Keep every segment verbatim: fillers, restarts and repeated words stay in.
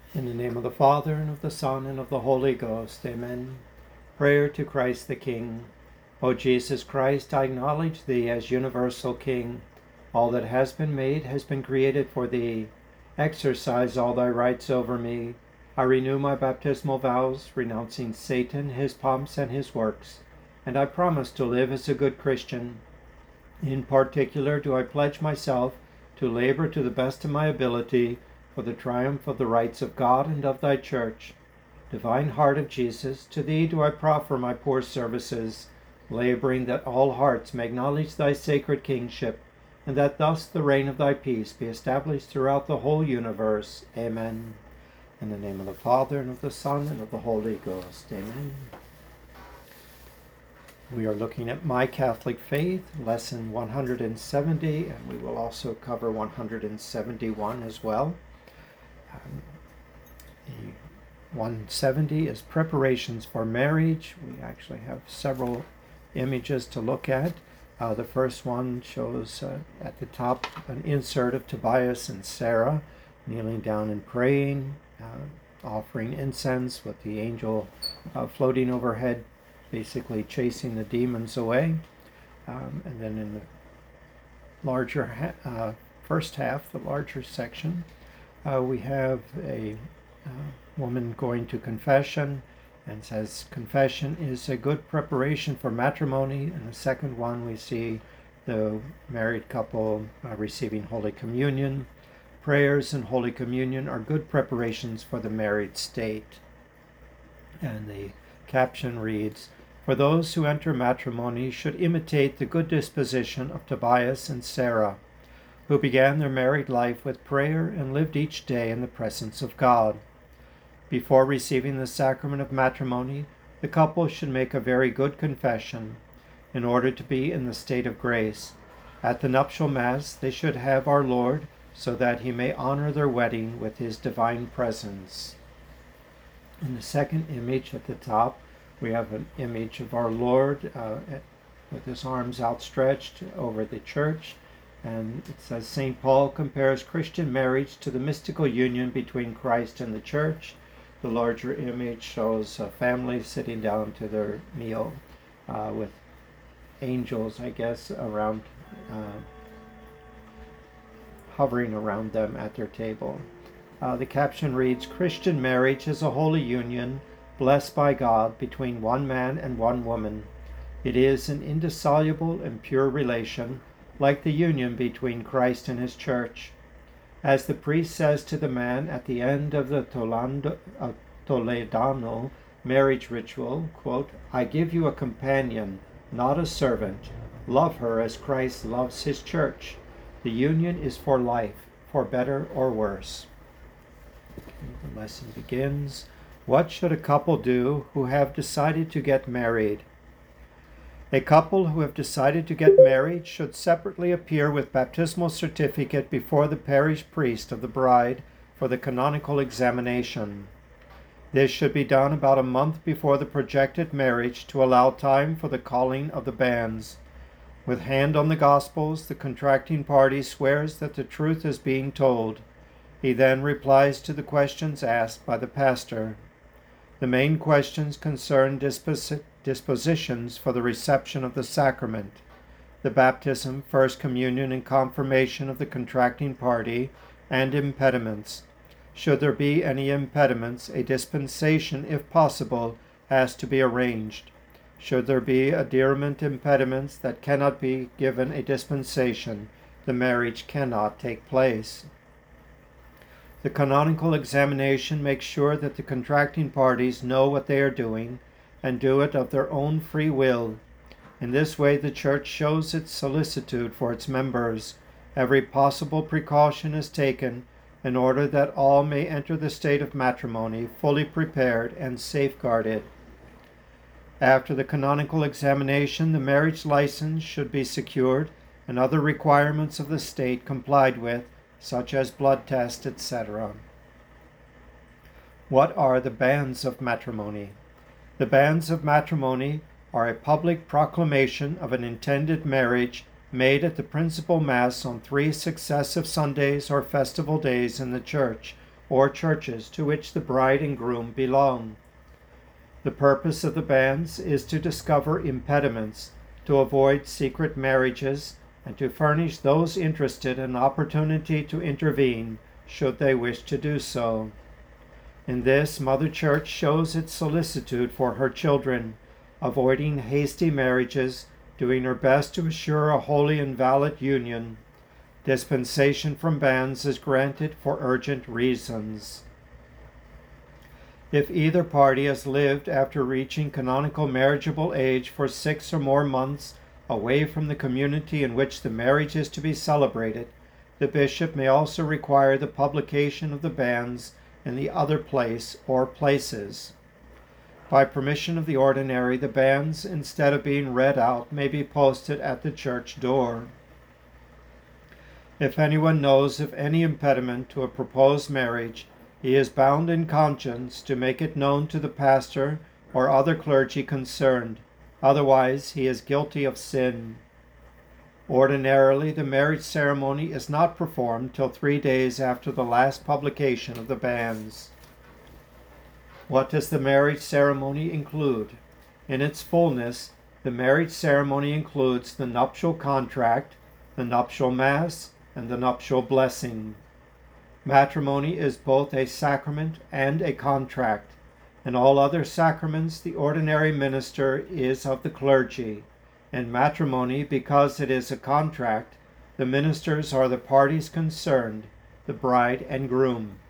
In the name of the Father, and of the Son, and of the Holy Ghost. Amen. Prayer to Christ the King. O Jesus Christ, I acknowledge Thee as universal King. All that has been made has been created for Thee. Exercise all Thy rights over me. I renew my baptismal vows, renouncing Satan, his pomps, and his works, and I promise to live as a good Christian. In particular do I pledge myself to labor to the best of my ability for the triumph of the rights of God and of Thy Church. Divine Heart of Jesus, to Thee do I proffer my poor services, laboring that all hearts may acknowledge Thy sacred kingship, and that thus the reign of Thy peace be established throughout the whole universe. Amen. In the name of the Father, and of the Son, and of the Holy Ghost. Amen. We are looking at My Catholic Faith, lesson one hundred seventy, and we will also cover one hundred seventy-one as well. Um, the one hundred seventy is preparations for marriage. We actually have several images to look at. Uh, the first one shows uh, at the top an insert of Tobias and Sarah kneeling down and praying, uh, offering incense with the angel uh, floating overhead, basically chasing the demons away. Um, and then in the larger ha- uh, first half, the larger section, uh, we have a uh, woman going to confession and says confession is a good preparation for matrimony. In the second one, we see the married couple uh, receiving Holy Communion. Prayers and Holy Communion are good preparations for the married state. And the caption reads, "For those who enter matrimony should imitate the good disposition of Tobias and Sarah, who began their married life with prayer and lived each day in the presence of God. Before receiving the sacrament of matrimony, the couple should make a very good confession, in order to be in the state of grace. At the nuptial Mass, they should have our Lord, so that He may honor their wedding with His divine presence." In the second image at the top, we have an image of our Lord uh, with His arms outstretched over the church. And it says, Saint Paul compares Christian marriage to the mystical union between Christ and the church. The larger image shows a family sitting down to their meal uh, with angels, I guess, around, uh, hovering around them at their table. Uh, the caption reads, "Christian marriage is a holy union blessed by God between one man and one woman. It is an indissoluble and pure relation, like the union between Christ and His church. As the priest says to the man at the end of the Tolando, uh, Toledano marriage ritual, quote, 'I give you a companion, not a servant. Love her as Christ loves His church. The union is for life, for better or worse.'" The lesson begins. What should a couple do who have decided to get married? A couple who have decided to get married should separately appear with baptismal certificate before the parish priest of the bride for the canonical examination. This should be done about a month before the projected marriage to allow time for the calling of the banns. With hand on the Gospels, the contracting party swears that the truth is being told. He then replies to the questions asked by the pastor. The main questions concern dispos- dispositions for the reception of the sacrament, the baptism, first communion, and confirmation of the contracting party, and impediments. Should there be any impediments, a dispensation, if possible, has to be arranged. Should there be adherent impediments that cannot be given a dispensation, the marriage cannot take place. The canonical examination makes sure that the contracting parties know what they are doing and do it of their own free will. In this way, the Church shows its solicitude for its members. Every possible precaution is taken in order that all may enter the state of matrimony fully prepared and safeguarded. After the canonical examination, the marriage license should be secured and other requirements of the state complied with, such as blood test, et cetera. What are the banns of matrimony? The banns of matrimony are a public proclamation of an intended marriage made at the principal Mass on three successive Sundays or festival days in the Church, or churches to which the bride and groom belong. The purpose of the banns is to discover impediments, to avoid secret marriages, and to furnish those interested an opportunity to intervene should they wish to do so. In this, Mother Church shows its solicitude for her children, avoiding hasty marriages, doing her best to assure a holy and valid union. Dispensation from banns is granted for urgent reasons. If either party has lived after reaching canonical marriageable age for six or more months away from the community in which the marriage is to be celebrated, the bishop may also require the publication of the banns in the other place or places. By permission of the ordinary, the banns, instead of being read out, may be posted at the church door. If anyone knows of any impediment to a proposed marriage, he is bound in conscience to make it known to the pastor or other clergy concerned. Otherwise, he is guilty of sin. Ordinarily, the marriage ceremony is not performed till three days after the last publication of the banns. What does the marriage ceremony include? In its fullness, the marriage ceremony includes the nuptial contract, the nuptial mass, and the nuptial blessing. Matrimony is both a sacrament and a contract. In all other sacraments, the ordinary minister is of the clergy. In matrimony, because it is a contract, the ministers are the parties concerned, the bride and groom.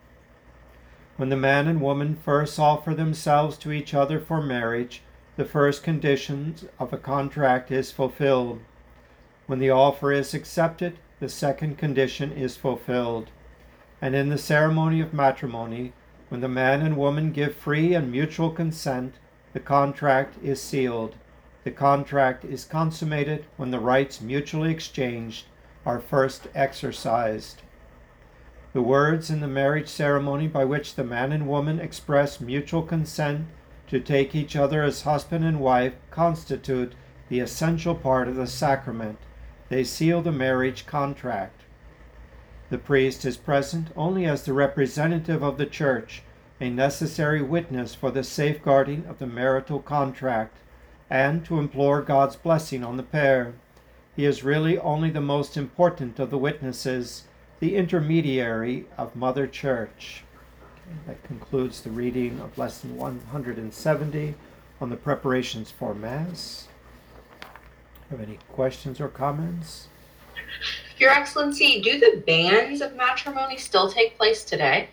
When the man and woman first offer themselves to each other for marriage, the first condition of a contract is fulfilled. When the offer is accepted, the second condition is fulfilled. And in the ceremony of matrimony, when the man and woman give free and mutual consent, the contract is sealed. The contract is consummated when the rights mutually exchanged are first exercised. The words in the marriage ceremony by which the man and woman express mutual consent to take each other as husband and wife constitute the essential part of the sacrament. They seal the marriage contract. The priest is present only as the representative of the church, a necessary witness for the safeguarding of the marital contract, and to implore God's blessing on the pair. He is really only the most important of the witnesses, the intermediary of Mother Church. Okay, that concludes the reading of Lesson one hundred seventy on the preparations for Mass. Have any questions or comments? Your Excellency, do the banns of matrimony still take place today?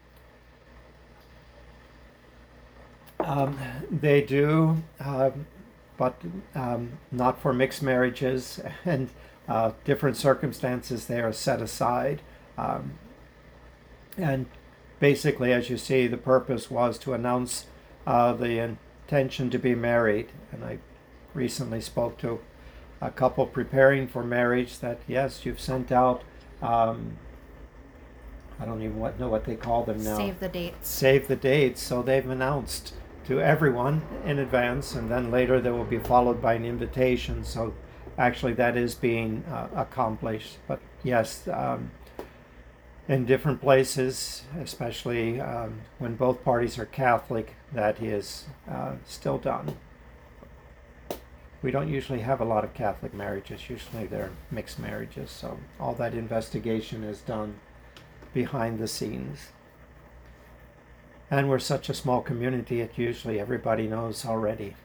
Um, they do, uh, but um, not for mixed marriages, and uh, different circumstances they are set aside. Um, and basically, as you see, the purpose was to announce uh, the intention to be married. And I recently spoke to a couple preparing for marriage that, yes, you've sent out, um, I don't even what, know what they call them now. Save the dates. Save the dates. So they've announced to everyone in advance, and then later there will be followed by an invitation. So actually that is being uh, accomplished. But yes, um, in different places, especially um, when both parties are Catholic, that is uh, still done. We don't usually have a lot of Catholic marriages. Usually they're mixed marriages. So all that investigation is done behind the scenes. And we're such a small community, it usually everybody knows already.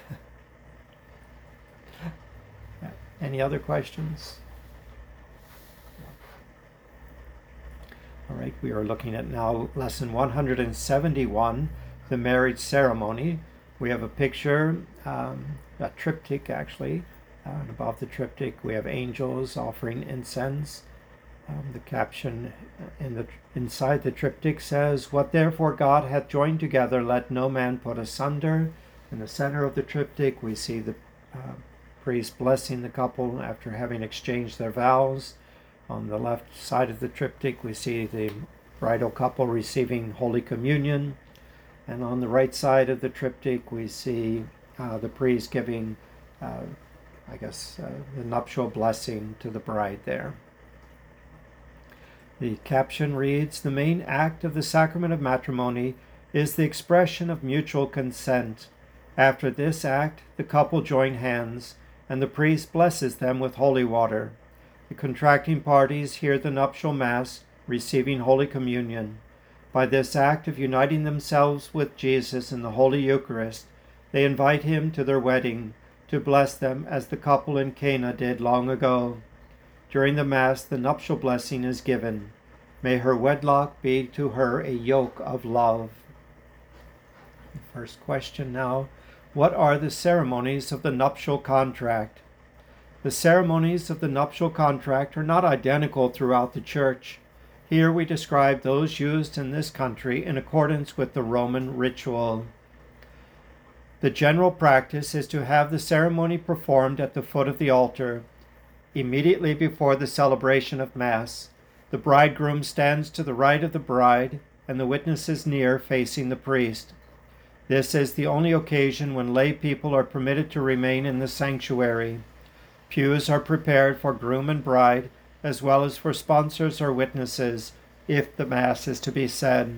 Any other questions? All right, we are looking at now lesson one hundred seventy-one, the marriage ceremony. We have a picture, um, a triptych actually, uh, and above the triptych we have angels offering incense. Um, the caption in the inside the triptych says, "What therefore God hath joined together, let no man put asunder." In the center of the triptych we see the uh, priest blessing the couple after having exchanged their vows. On the left side of the triptych we see the bridal couple receiving Holy Communion. And on the right side of the triptych we see uh, the priest giving, uh, I guess, uh, the nuptial blessing to the bride there. The caption reads, "The main act of the sacrament of matrimony is the expression of mutual consent. After this act, the couple join hands, and the priest blesses them with holy water. The contracting parties hear the nuptial mass, receiving Holy Communion. By this act of uniting themselves with Jesus in the Holy Eucharist, they invite him to their wedding, to bless them as the couple in Cana did long ago. During the Mass, the nuptial blessing is given. May her wedlock be to her a yoke of love." First question now. What are the ceremonies of the nuptial contract? The ceremonies of the nuptial contract are not identical throughout the Church. Here we describe those used in this country in accordance with the Roman ritual. The general practice is to have the ceremony performed at the foot of the altar. Immediately before the celebration of Mass, the bridegroom stands to the right of the bride, and the witnesses near, facing the priest. This is the only occasion when lay people are permitted to remain in the sanctuary. Pews are prepared for groom and bride, as well as for sponsors or witnesses, if the Mass is to be said.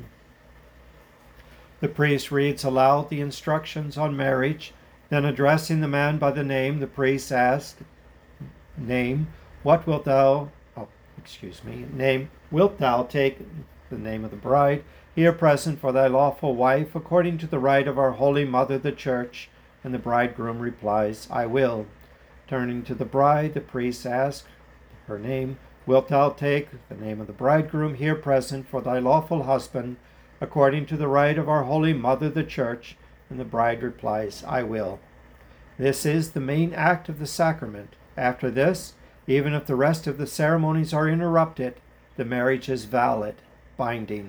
The priest reads aloud the instructions on marriage, then addressing the man by the name, the priest asks, Name, what wilt thou, oh, excuse me, name, wilt thou take the name of the bride, here present for thy lawful wife, according to the rite of our Holy Mother the Church? And the bridegroom replies, I will. Turning to the bride, the priest asks her name, wilt thou take the name of the bridegroom, here present for thy lawful husband, according to the rite of our Holy Mother the Church? And the bride replies, I will. This is the main act of the sacrament. After this, even if the rest of the ceremonies are interrupted, the marriage is valid, binding.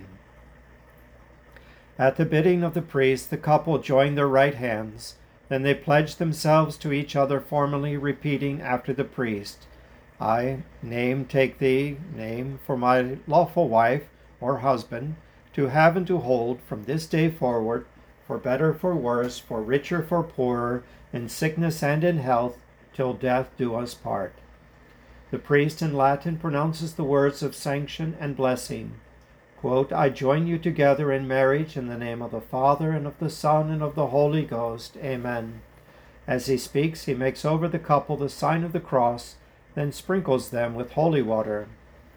At the bidding of the priest, the couple join their right hands. Then they pledge themselves to each other, formally repeating after the priest, I, name, take thee, name, for my lawful wife or husband, to have and to hold from this day forward, for better, for worse, for richer, for poorer, in sickness and in health, till death do us part. The priest in Latin pronounces the words of sanction and blessing. Quote, I join you together in marriage in the name of the Father, and of the Son, and of the Holy Ghost. Amen. As he speaks, he makes over the couple the sign of the cross, then sprinkles them with holy water.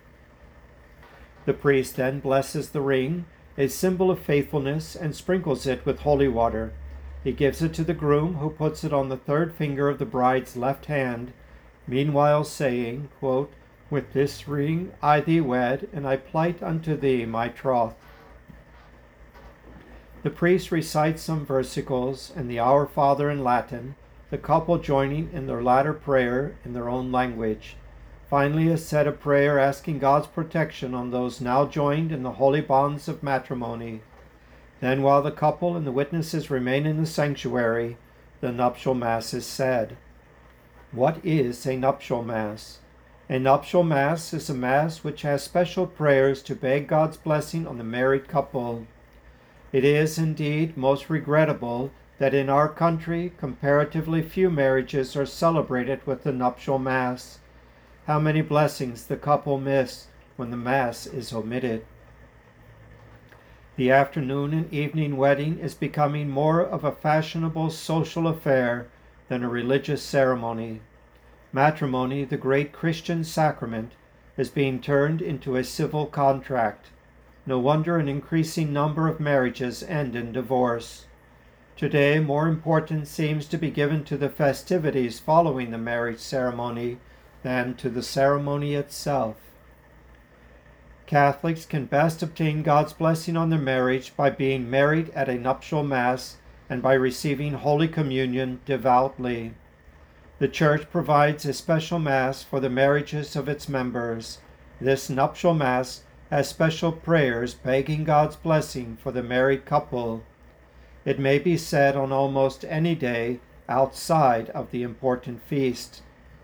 The priest then blesses the ring, a symbol of faithfulness, and sprinkles it with holy water. He gives it to the groom, who puts it on the third finger of the bride's left hand, meanwhile saying, quote, With this ring I thee wed, and I plight unto thee my troth. The priest recites some versicles and the Our Father in Latin, the couple joining in their latter prayer in their own language. Finally is said a prayer asking God's protection on those now joined in the holy bonds of matrimony. Then, while the couple and the witnesses remain in the sanctuary, the nuptial mass is said. What is a nuptial mass? A nuptial mass is a mass which has special prayers to beg God's blessing on the married couple. It is indeed most regrettable that in our country comparatively few marriages are celebrated with the nuptial mass. How many blessings the couple miss when the mass is omitted. The afternoon and evening wedding is becoming more of a fashionable social affair than a religious ceremony. Matrimony, the great Christian sacrament, is being turned into a civil contract. No wonder an increasing number of marriages end in divorce. Today, more importance seems to be given to the festivities following the marriage ceremony than to the ceremony itself. Catholics can best obtain God's blessing on their marriage by being married at a nuptial mass and by receiving Holy Communion devoutly. The Church provides a special mass for the marriages of its members. This nuptial mass has special prayers begging God's blessing for the married couple. It may be said on almost any day outside of the important feast.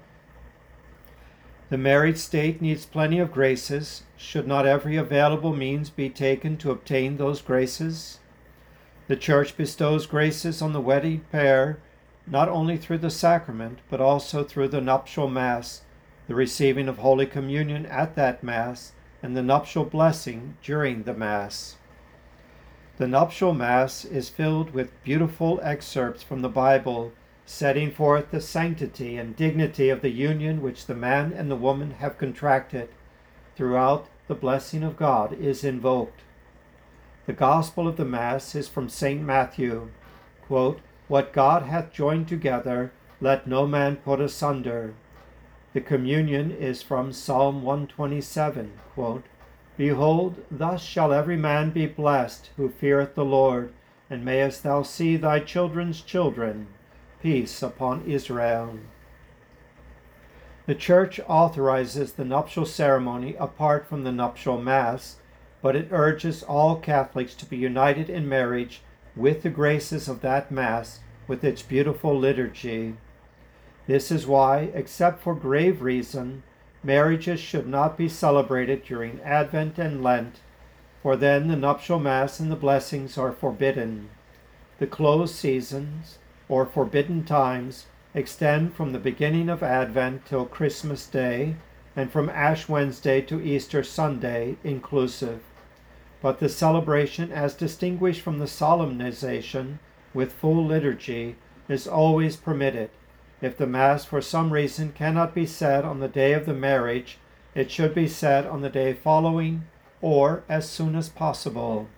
The married state needs plenty of graces. Should not every available means be taken to obtain those graces? The Church bestows graces on the wedding pair, not only through the sacrament, but also through the nuptial mass, the receiving of Holy Communion at that mass, and the nuptial blessing during the Mass. The nuptial Mass is filled with beautiful excerpts from the Bible, setting forth the sanctity and dignity of the union which the man and the woman have contracted. Throughout, the blessing of God is invoked. The Gospel of the Mass is from Saint Matthew. Quote, "What God hath joined together, let no man put asunder." The communion is from Psalm one twenty-seven. Quote, "Behold, thus shall every man be blessed who feareth the Lord, and mayest thou see thy children's children. Peace upon Israel." The Church authorizes the nuptial ceremony apart from the nuptial Mass, but it urges all Catholics to be united in marriage with the graces of that Mass with its beautiful liturgy. This is why, except for grave reason, marriages should not be celebrated during Advent and Lent, for then the nuptial Mass and the blessings are forbidden. The closed seasons, or forbidden times, extend from the beginning of Advent till Christmas Day, and from Ash Wednesday to Easter Sunday inclusive. But the celebration, as distinguished from the solemnization with full liturgy, is always permitted. If the Mass for some reason cannot be said on the day of the marriage, it should be said on the day following or as soon as possible.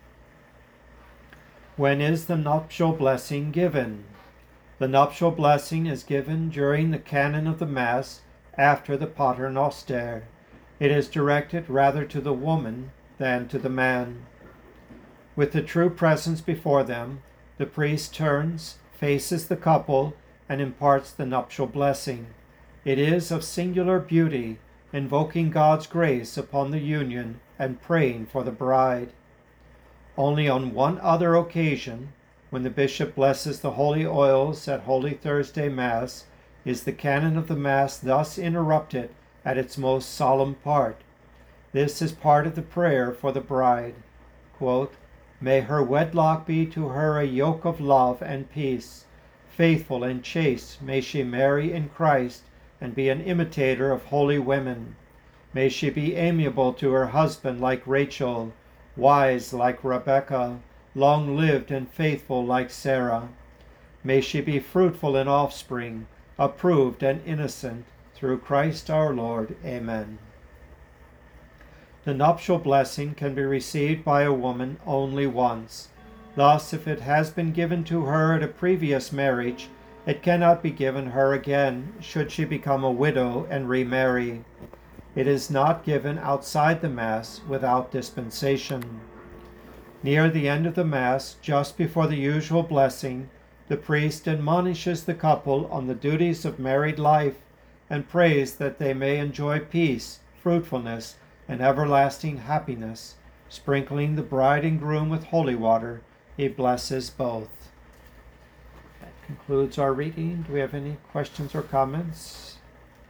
When is the nuptial blessing given? The nuptial blessing is given during the canon of the Mass after the Pater Noster. It is directed rather to the woman than to the man. With the true presence before them, the priest turns, faces the couple, and imparts the nuptial blessing. It is of singular beauty, invoking God's grace upon the union and praying for the bride. Only on one other occasion, when the bishop blesses the holy oils at Holy Thursday Mass, is the canon of the Mass thus interrupted at its most solemn part. This is part of the prayer for the bride. Quote, "May her wedlock be to her a yoke of love and peace. Faithful and chaste may she marry in Christ and be an imitator of holy women. May she be amiable to her husband like Rachel, wise like Rebekah, long-lived and faithful like Sarah. May she be fruitful in offspring, approved and innocent, through Christ our Lord. Amen." The nuptial blessing can be received by a woman only once. Thus, if it has been given to her at a previous marriage, it cannot be given her again should she become a widow and remarry. It is not given outside the Mass without dispensation. Near the end of the Mass, just before the usual blessing, the priest admonishes the couple on the duties of married life and prays that they may enjoy peace, fruitfulness, and everlasting happiness. Sprinkling the bride and groom with holy water, he blesses both. That concludes our reading. Do we have any questions or comments?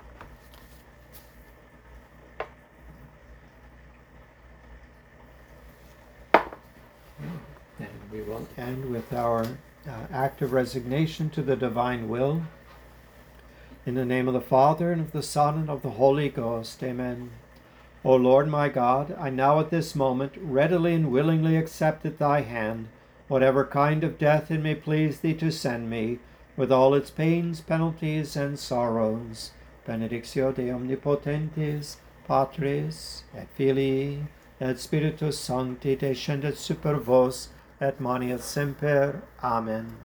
Then we will end with our uh, act of resignation to the divine will. In the name of the Father, and of the Son, and of the Holy Ghost. Amen. O Lord my God, I now at this moment readily and willingly accept at thy hand whatever kind of death it may please thee to send me, with all its pains, penalties, and sorrows. Benedictio de omnipotentes, Patris, et Filii, et Spiritus Sancti, descendet super vos, et manet semper. Amen.